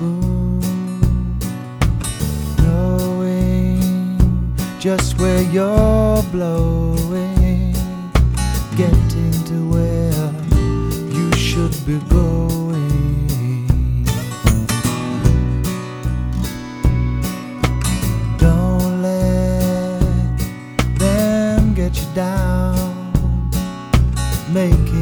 swoon, knowing just where you're blowing, getting to where you should be going. Don't let them get you down, make